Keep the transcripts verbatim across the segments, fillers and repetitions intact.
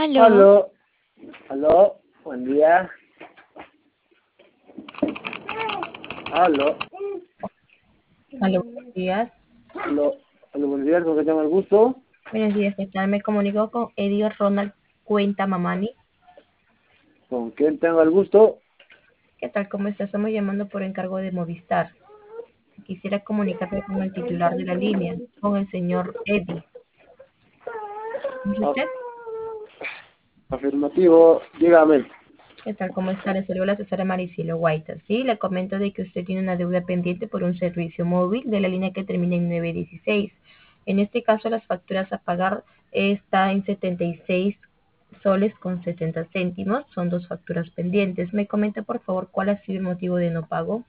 Aló. Aló, aló, buen día. Aló, Aló, buenos días. aló, aló, buenos días, ¿con qué tengo el gusto? Buenos días, ¿qué tal? Me comunico con Eddie Ronald Cuenta Mamani. ¿Con quién tengo el gusto? ¿Qué tal? ¿Cómo está? Estamos llamando por encargo de Movistar. Quisiera comunicarme con el titular de la línea, con el señor Eddie. ¿Es Ah, usted? afirmativo, dígame. ¿Qué tal? ¿Cómo está? Le saluda la asesora Maricelo Guaita. Sí, le comento de que usted tiene una deuda pendiente por un servicio móvil de la línea que termina en nueve dieciséis. En este caso, las facturas a pagar está en setenta y seis soles con setenta céntimos. Son dos facturas pendientes. ¿Me comenta, por favor, cuál ha sido el motivo de no pago?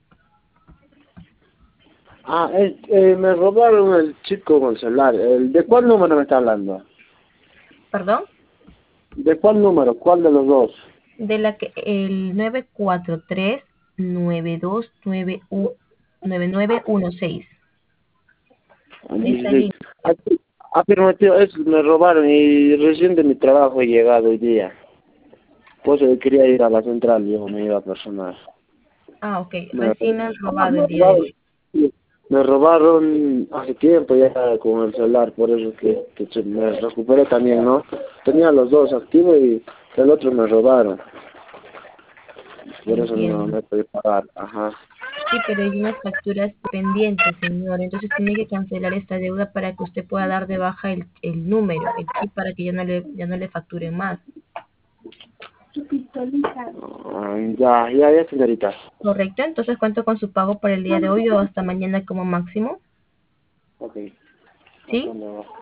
Ah, es, eh, me robaron el chico con celular. El, ¿De cuál número me está hablando? ¿Perdón? ¿De cuál número? ¿Cuál de los dos? De la que el nueve cuatro tres nueve dos nueve nueve uno seis. Ah, De esa dieciséis. línea. Ah, afirmativo, es, me robaron y recién de mi trabajo he llegado hoy día. Pues yo quería ir a la central, yo me iba personal. Ah, ok. Me, Recién han ah, robado me el día de robaron, hoy. sí, me robaron hace tiempo ya con el celular, por eso que, que se- me recuperé también, ¿no? Tenía los dos activos y el otro me robaron, por eso no Entiendo. me pude pagar, ajá. Sí, pero hay unas facturas pendientes, señor. Entonces tiene que cancelar esta deuda para que usted pueda dar de baja el, el número, el chip, para que ya no le, ya no le facturen más. Ah, ya, ya, ya, señorita. ¿Correcto? Entonces cuento con su pago por el día de hoy o hasta mañana como máximo. Ok. ¿Sí? ¿Dónde va?